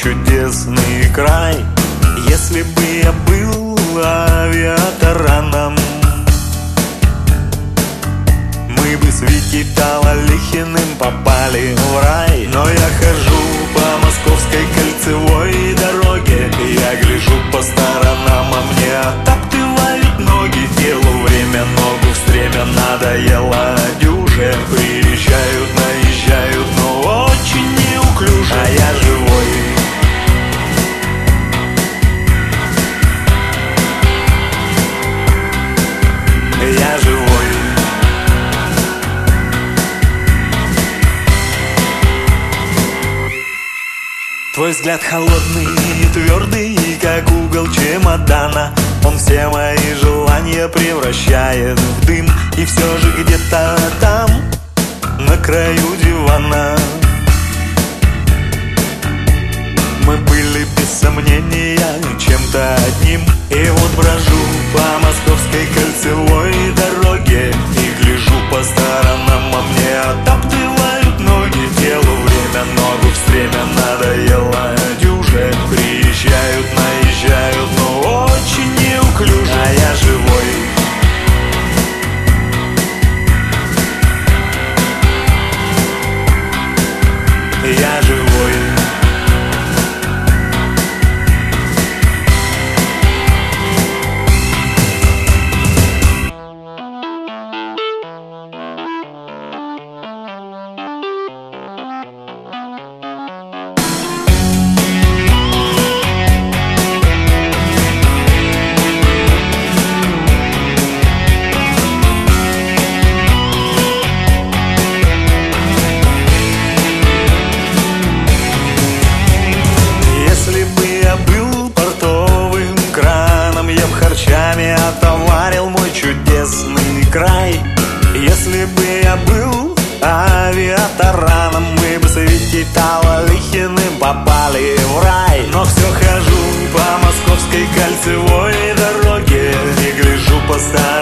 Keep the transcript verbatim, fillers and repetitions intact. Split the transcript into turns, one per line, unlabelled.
чудесный край. Если бы я был авиатараном, мы бы с Витей Талалихиным попали в рай. Но я хожу по московской кольцевой дороге, я гляжу по сторонам, а мне оттаптывают ноги. Делу время, ногу в стремя, надоело дюже. Приезжают, наезжают, но очень неуклюже. А я живой. Я живой. Твой взгляд холодный и твердый, как угол чемодана. Он все мои желания превращает в дым. И все же где-то там, на краю дивана, мы были без сомнения чем-то одним. И вот брожу по московской кольцевой дороге и гляжу по сторонам, а мне оттаптывают ноги. Делу время, ногу в стремя, надоело дюже. Приезжают, наезжают, но очень неуклюже. А я живой. Я живой. Отоварил мой чудесный край. Если бы я был авиатараном, мы бы с Витей Талалихиным попали в рай. Но все хожу по московской кольцевой дороге и гляжу по сторонам,